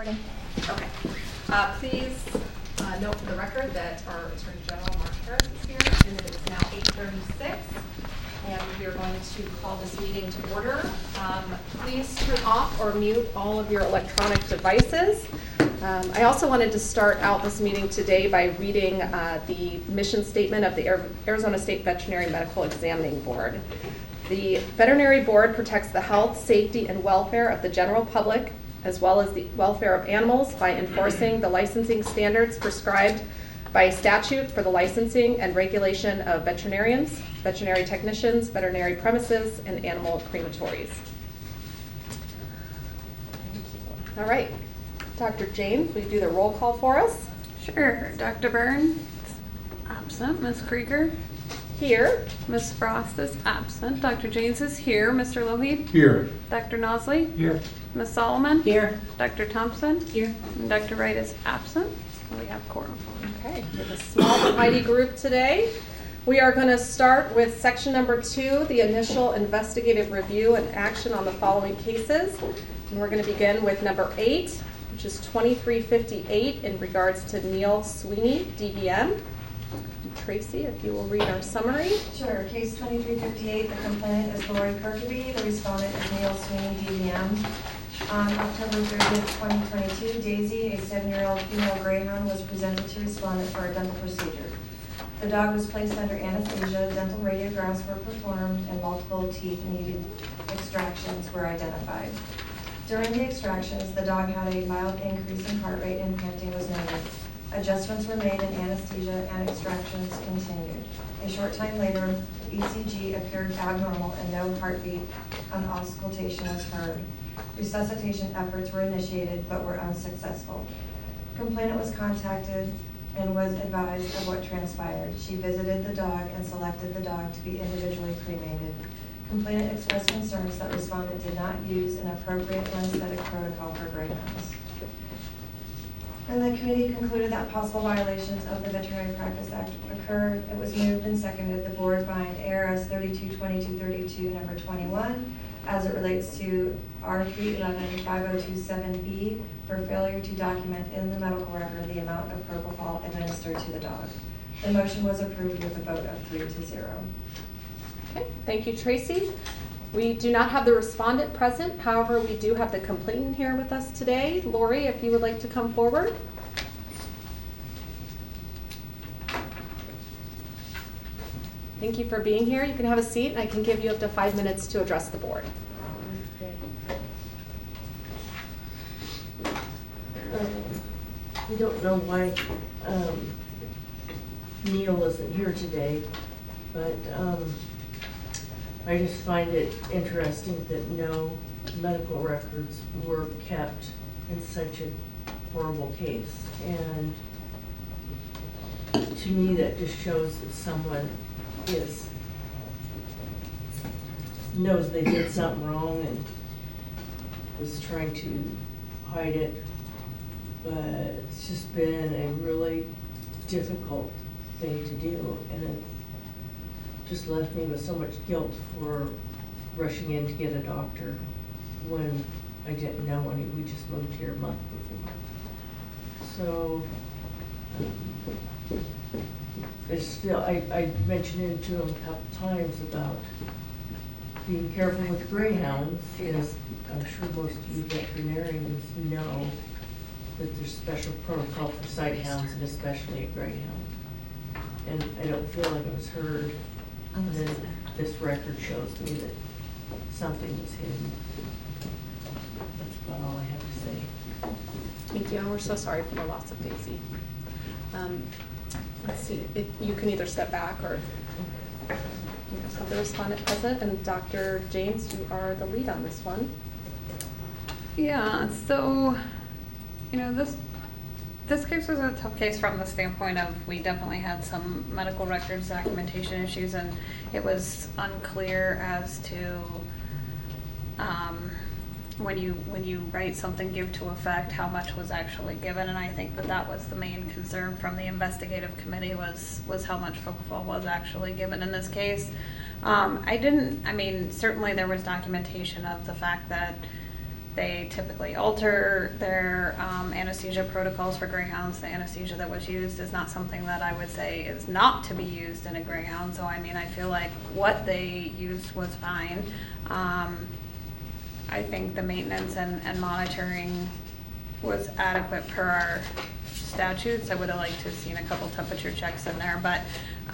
recording. Okay. Please note for the record that our Attorney General, Mark Harris, is here, and it is now 8:36, and we are going to call this meeting to order. Please turn off or mute all of your electronic devices. I also wanted to start out this meeting today by reading the mission statement of the Arizona State Veterinary Medical Examining Board. The Veterinary Board protects the health, safety, and welfare of the general public, as well as the welfare of animals, by enforcing the licensing standards prescribed by statute for the licensing and regulation of veterinarians, veterinary technicians, veterinary premises, and animal crematories. All right, Dr. James, will you do the roll call for us? Sure. Dr. Byrne, absent. Ms. Krieger, Here. Ms. Frost is absent. Dr. James is here. Mr. Loheed, Here. Dr. Nosley, Here. Ms. Solomon, Here. Dr. Thompson, Here. and Dr. Wright is absent. So we have quorum. Okay, we have a small but mighty group today. We are going to start with section number 2, the initial investigative review and action on the following cases. And we're going to begin with number 8, which is 2358 in regards to Neil Sweeney, DVM. Tracy, if you will read our summary. Sure. Case 2358, the complainant is Lori Kirkby, the respondent is Neil Sweeney, DVM. On October 30th, 2022, Daisy, a 7-year-old female greyhound, was presented to respondent for a dental procedure. The dog was placed under anesthesia, dental radiographs were performed, and multiple teeth-needed extractions were identified. During the extractions, the dog had a mild increase in heart rate and panting was noted. Adjustments were made in anesthesia and extractions continued. A short time later, ECG appeared abnormal and no heartbeat on auscultation was heard. Resuscitation efforts were initiated but were unsuccessful. Complainant was contacted and was advised of what transpired. She visited the dog and selected the dog to be individually cremated. Complainant expressed concerns that respondent did not use an appropriate anesthetic protocol for greyhounds. And the committee concluded that possible violations of the Veterinary Practice Act occurred. It was moved and seconded the board find ARS 322232 number 21 as it relates to R3115027B for failure to document in the medical record the amount of propofol administered to the dog. The motion was approved with a vote of 3-0. Okay, thank you, Tracy. We do not have the respondent present. However, we do have the complainant here with us today. Lori, if you would like to come forward. Thank you for being here. You can have a seat, and I can give you up to 5 minutes to address the board. I don't know why Neil isn't here today, but I just find it interesting that no medical records were kept in such a horrible case. And to me, that just shows that someone knows they did something wrong and was trying to hide it. But it's just been a really difficult thing to do, and it just left me with so much guilt for rushing in to get a doctor when I didn't know any. We just moved here a month before. So it's still, I mentioned it to him a couple times about being careful with greyhounds, because I'm sure most of you veterinarians know that there's special protocol for sight hounds and especially a greyhound. And I don't feel like I was heard. And then this record shows me that something was hidden. That's about all I have to say. Thank you, and we're so sorry for the loss of Daisy. Let's see, if you can either step back or you have the respondent present, and Dr. James, you are the lead on this one. Yeah, so, you know, this case was a tough case from the standpoint of we definitely had some medical records documentation issues, and it was unclear as to when you write something give to effect how much was actually given, and I think that was the main concern from the investigative committee was how much propofol was actually given in this case. Certainly there was documentation of the fact that They typically alter their anesthesia protocols for greyhounds. The anesthesia that was used is not something that I would say is not to be used in a greyhound. So I mean, I feel like what they used was fine. I think the maintenance and monitoring was adequate per our statutes. I would have liked to have seen a couple temperature checks in there, but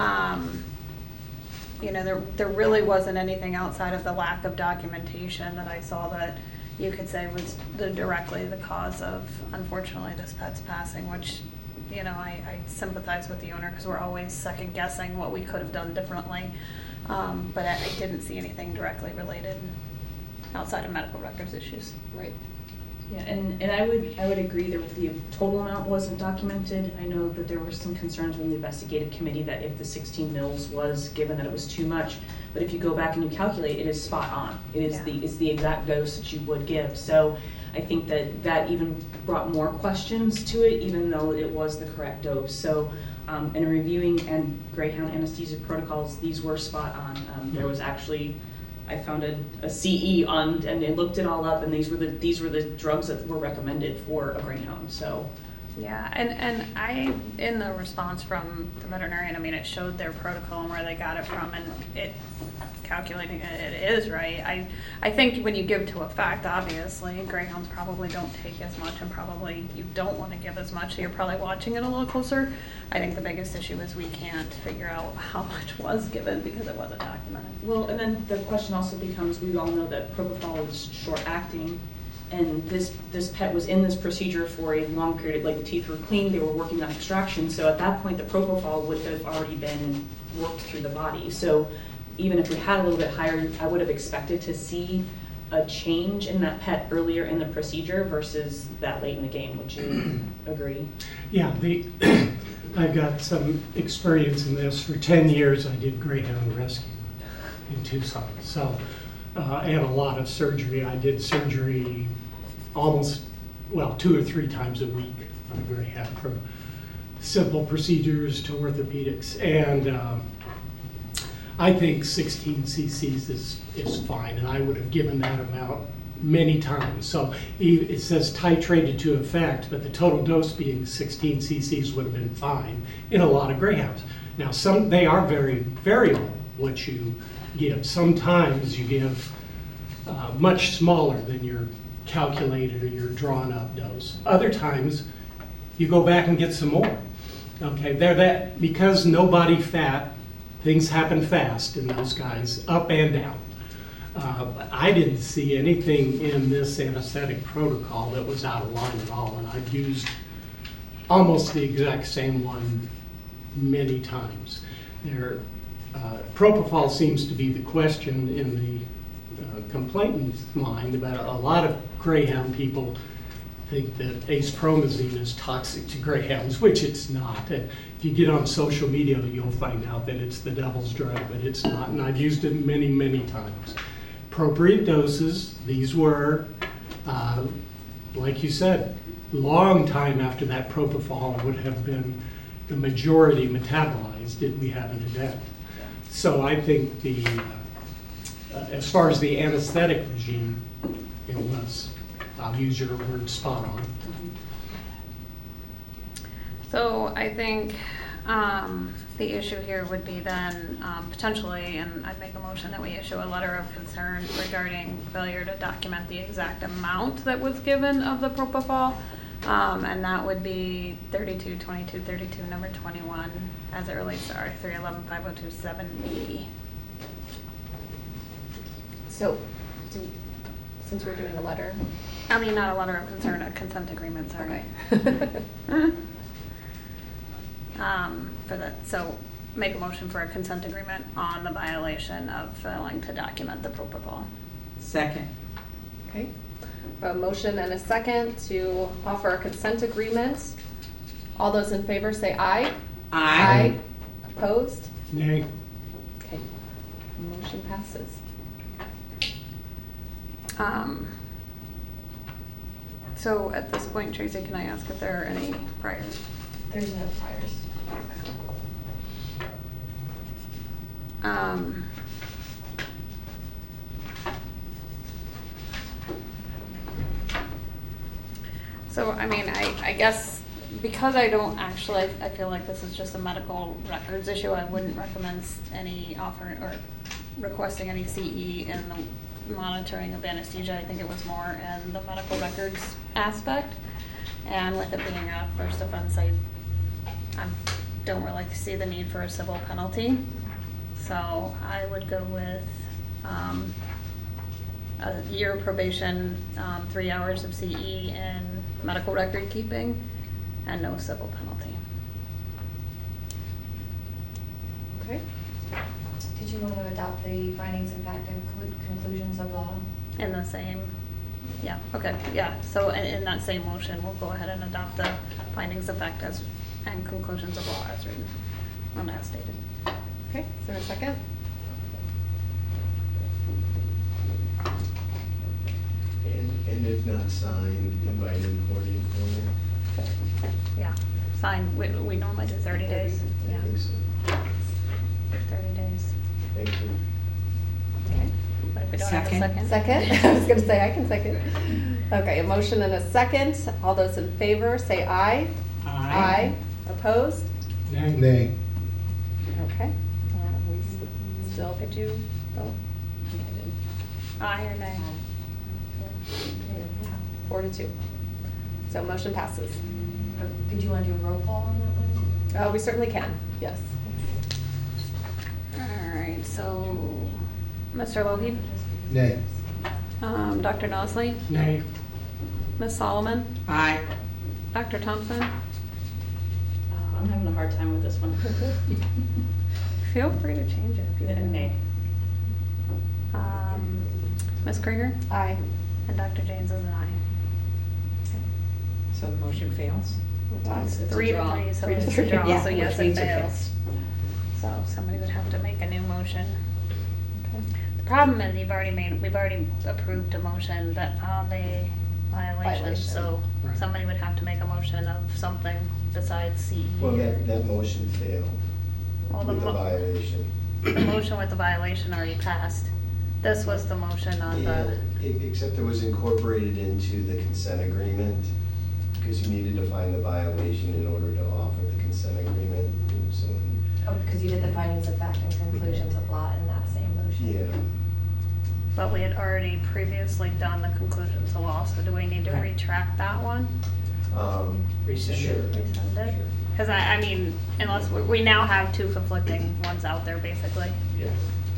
you know, there really wasn't anything outside of the lack of documentation that I saw that you could say was directly the cause of, unfortunately, this pet's passing, which, you know, I sympathize with the owner because we're always second guessing what we could have done differently. But I didn't see anything directly related outside of medical records issues. Right. Yeah, and I would agree that the total amount wasn't documented. I know that there were some concerns from the investigative committee that if the 16 mils was given, that it was too much. But if you go back and you calculate, it is spot on. It is it's the exact dose that you would give. So I think that even brought more questions to it, even though it was the correct dose. So in reviewing and greyhound anesthesia protocols, these were spot on. There was actually, I found a CE on, and I looked it all up, and these were the drugs that were recommended for a greyhound. So. Yeah, and I, in the response from the veterinarian, I mean, it showed their protocol and where they got it from, and it, calculating it is right. I think when you give to a fact, obviously, greyhounds probably don't take as much, and probably you don't want to give as much, so you're probably watching it a little closer. I think the biggest issue is we can't figure out how much was given because it wasn't documented. Well, and then the question also becomes, we all know that propofol is short-acting, and this pet was in this procedure for a long period, like the teeth were clean, they were working on extraction, so at that point the propofol would have already been worked through the body. So even if we had a little bit higher, I would have expected to see a change in that pet earlier in the procedure versus that late in the game. Would you agree? Yeah, I've got some experience in this. For 10 years I did greyhound rescue in Tucson. So I had a lot of surgery. I did surgery almost, well, 2 or 3 times a week on a greyhound, from simple procedures to orthopedics. And I think 16 cc's is fine, and I would have given that amount many times. So it says titrated to effect, but the total dose being 16 cc's would have been fine in a lot of greyhounds. Now, they are very variable what you give. Sometimes you give much smaller than your calculated or your drawn up dose. Other times you go back and get some more. Okay, because no body fat, things happen fast in those guys, up and down. But I didn't see anything in this anesthetic protocol that was out of line at all, and I've used almost the exact same one many times. Propofol seems to be the question in the complainant's mind. About a lot of greyhound people think that acepromazine is toxic to greyhounds, which it's not. If you get on social media, you'll find out that it's the devil's drug, but it's not, and I've used it many, many times. Appropriate doses, these were, like you said, long time after that propofol would have been the majority metabolized did we have an event. So I think as far as the anesthetic regime, it was, I'll use your word, spot on. So I think the issue here would be then potentially, and I'd make a motion that we issue a letter of concern regarding failure to document the exact amount that was given of the propofol, and that would be 322232 number 21 as it relates to R311502.7B. So, since we're doing a letter. I mean, not a letter of concern, a consent agreement, sorry. So make a motion for a consent agreement on the violation of failing to document the propofol. Second. Okay. A motion and a second to offer a consent agreement. All those in favor say aye. Aye. Opposed? Nay. Okay. Motion passes. So at this point, Tracy, can I ask if there are any priors? There's no priors. So, I mean, I guess because I don't actually, I feel like this is just a medical records issue, I wouldn't recommend any offer or requesting any CE in the monitoring of anesthesia. I think it was more in the medical records aspect. And with it being a first offense, I don't really see the need for a civil penalty. So I would go with a year probation, 3 hours of CE and medical record keeping, and no civil penalty. Okay. Did you want to adopt the findings and fact and conclusions of law? In the same, yeah, okay, yeah. So in that same motion, we'll go ahead and adopt the findings of fact as and conclusions of law as written, as stated. Okay, is there a second? And if not signed, invite in Cordy Corner. Yeah, sign, we normally do 30 days. I Yeah, think so. 30 days. Thank you. Okay, but if we don't have a Second. second? Second? I was gonna say, I can second. Okay, a motion and a second. All those in favor, say aye. Aye. Opposed? Nay. Okay. We still, Did you vote? Aye or nay? 4-2. So motion passes. Did you want to do a roll call on that one? We certainly can, yes. All right, so Mr. Logie, Nay. Dr. Nosley, Nay. Ms. Solomon, Aye. Dr. Thompson, I'm having a hard time with this one. feel free to change it. Nay. Ms. Krieger, Aye. and Dr. James is an aye. So the motion fails? It's It's a 3 to draw. 3, so 3 to it's 3. a draw, Yeah, so yes, which it means it fails. So somebody would have to make a new motion. The problem is we've already approved a motion that found a violation, so Right. somebody would have to make a motion of something besides CE. Well, that motion failed Well, the with the mo- violation. The motion with the violation already passed. This was the motion on the, Except it was incorporated into the consent agreement, because you needed to find the violation in order to offer the consent agreement. So, Oh, because you did the findings of fact and conclusions of law in that same motion. yeah. but we had already previously done the conclusions of law, so do we need to Right. retract that one? Rescind Sure. it. Rescind it? Because I mean, unless, we now have 2 conflicting ones out there, basically. Yeah.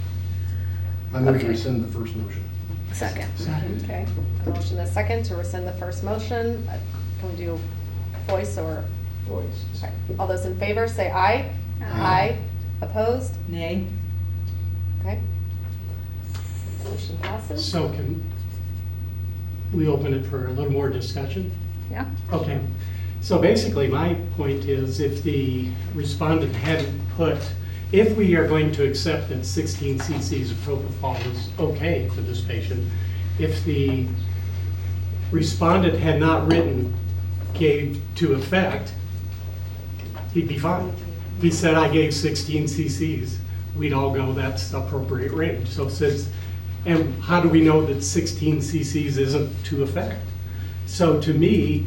I move Okay. to rescind the first motion. Second. Second. Okay, a motion and a second to rescind the first motion. Can we do voice or? Voice. Okay. All those in favor, say aye. Aye. Opposed? Nay? Okay. Motion passes. So can we open it for a little more discussion? Yeah? Okay, so basically my point is if the respondent hadn't put, if we are going to accept that 16 cc's of propofol is okay for this patient, if the respondent had not written gave to effect, he'd be fine. If he said, I gave 16 cc's, we'd all go, that's appropriate range. So since, and how do we know that 16 cc's isn't to effect? So to me,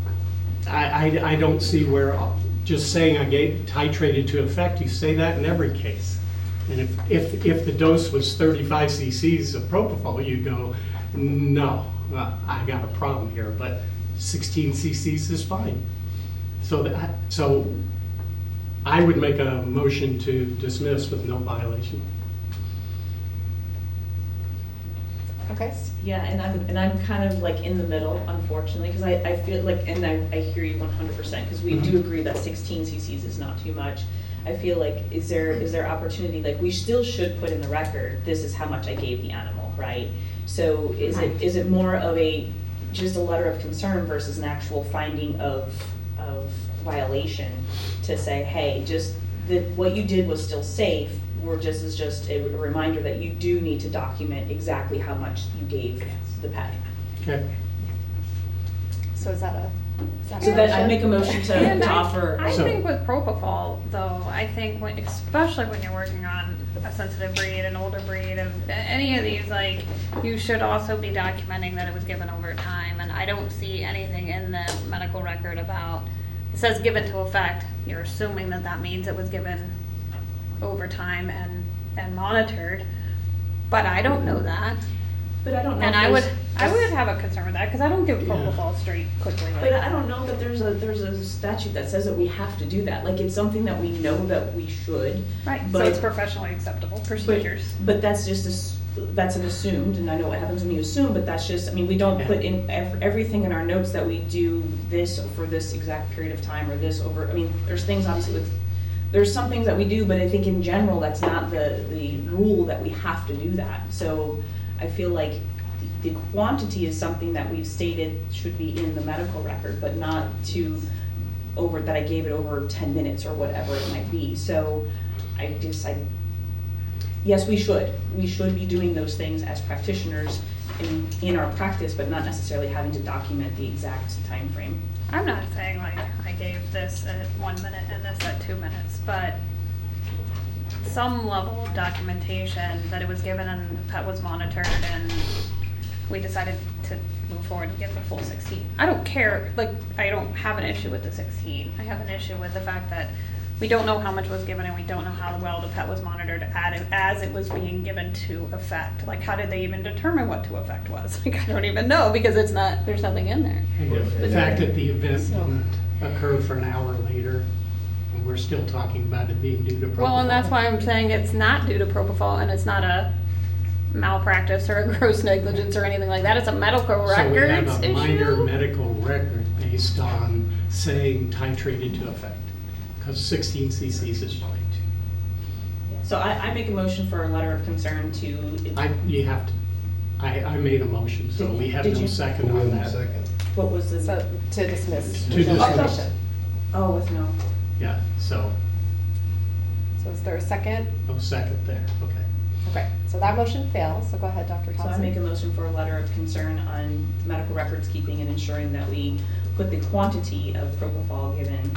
I don't see where just saying I gave titrated to effect, you say that in every case. And if the dose was 35 cc's of propofol, you go, no, I got a problem here, but 16 cc's is fine. So I would make a motion to dismiss with no violation. Okay. Yeah, and I'm kind of like in the middle, unfortunately, because I feel like, and I hear you 100%, because we do agree that 16 cc's is not too much. I feel like, is there opportunity, like, we still should put in the record, this is how much I gave the animal, right? So is it more of just a letter of concern versus an actual finding of violation to say, hey, just what you did was still safe, is just a reminder that you do need to document exactly how much you gave the pet. Okay. So is that So that, I make a motion And to I offer. think with propofol, though, I think when, especially when you're working on a sensitive breed, an older breed, of any of these, like, you should also be documenting that it was given over time. And I don't see anything in the medical record about, it says given to effect. You're assuming that that means it was given over time and monitored. But I don't know that. But I don't know. And if I would there's- have a concern with that, because I don't give Yeah. propofol straight quickly like But that. I don't know that there's a statute that says that we have to do that. Like, it's something that we know that we should. Right, so but- it's professionally acceptable procedures. But that's just, that's an assumed, and I know what happens when you assume, but that's just, I mean, we don't put in everything in our notes that we do this for this exact period of time, or this over, I mean, there's things obviously with, there's some things that we do, but I think in general, that's not the rule that we have to do that. So I feel like the quantity is something that we've stated should be in the medical record, but not to over, that I gave it over 10 minutes or whatever it might be. So yes, we should be doing those things as practitioners in our practice, but not necessarily having to document the exact time frame. I'm not saying like I gave this at 1 minute and this at 2 minutes, but some level of documentation that it was given and the pet was monitored and we decided to move forward and give the full 16. I don't care, like, I don't have an issue with the 16. I have an issue with the fact that we don't know how much was given and we don't know how well the pet was monitored as it was being given to effect. Like, how did they even determine what to effect was? Like, I don't even know, because it's not, there's nothing in there. And the fact that the event didn't occur for an hour later, and we're still talking about it being due to propofol. Well, and that's why I'm saying it's not due to propofol and it's not a malpractice or a gross negligence or anything like that. It's a medical records So we have a minor issue. medical record based on saying titrated to effect, because 16 cc's is fine. So I make a motion for a letter of concern to. You have to, I made a motion, so we have Did no you- second on that. What was the? So, to dismiss. To with no dismiss. objection. Oh, with no. Yeah, so, So is there a second? no second there, okay. Okay, so that motion fails, so go ahead, Dr. So Thompson. I make a motion for a letter of concern on medical records keeping and ensuring that we put the quantity of propofol given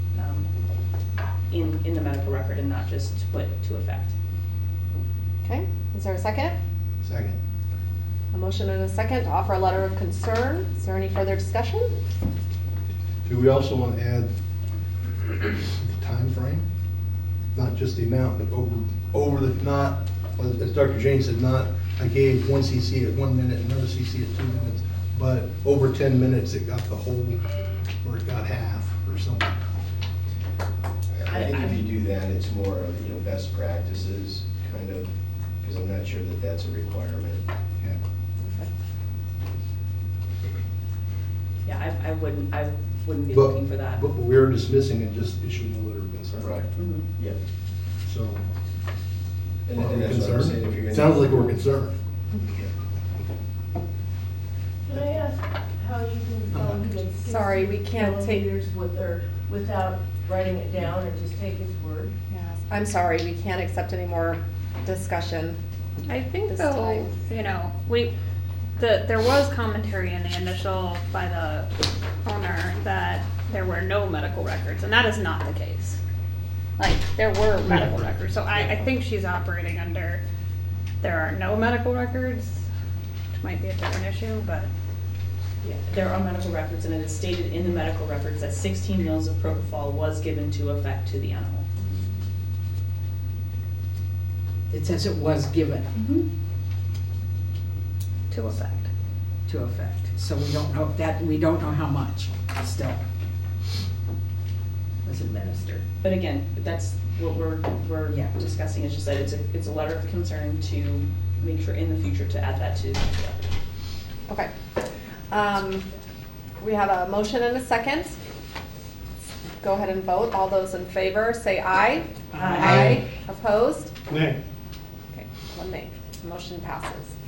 in the medical record and not just put to effect. Okay, is there a second? Second. A motion and a second to offer a letter of concern. Is there any further discussion? Do we also want to add the time frame? Not just the amount, but over the, not, as Dr. Jane said, not, I gave 1 cc at 1 minute, another cc at 2 minutes, but over 10 minutes, it got the whole, or it got half, or something. I think if you do that, it's more of, best practices, kind of, because I'm not sure that that's a requirement. Yeah. Yeah, I wouldn't be But- looking for that. But we are dismissing it, just issuing a letter of concern. Mhm. Yeah. So. And are we that's what I'm saying, if you're gonna. Sounds like we're concerned. Can I ask how you can phone with Sorry, we can't take- milliliters without writing it down or just take his word? Yes, I'm sorry, we can't accept any more discussion. I think This though, time. there was commentary in the initial by the owner that there were no medical records, and that is not the case. Like, there were medical records, so I think she's operating under, there are no medical records, which might be a different issue, but. Yeah, there are medical records, and it is stated in the medical records that 16 mils of propofol was given to effect to the animal. It says it was given To effect. to effect, so we don't know that, we don't know how much still was administered. But again, that's what we're Yeah. discussing, it's just that it's a letter of concern to make sure in the future to add that to the record. Okay. We have a motion and a second. Go ahead and vote. All those in favor, say aye. Aye. Opposed? Nay. Okay, 1 nay. Motion passes.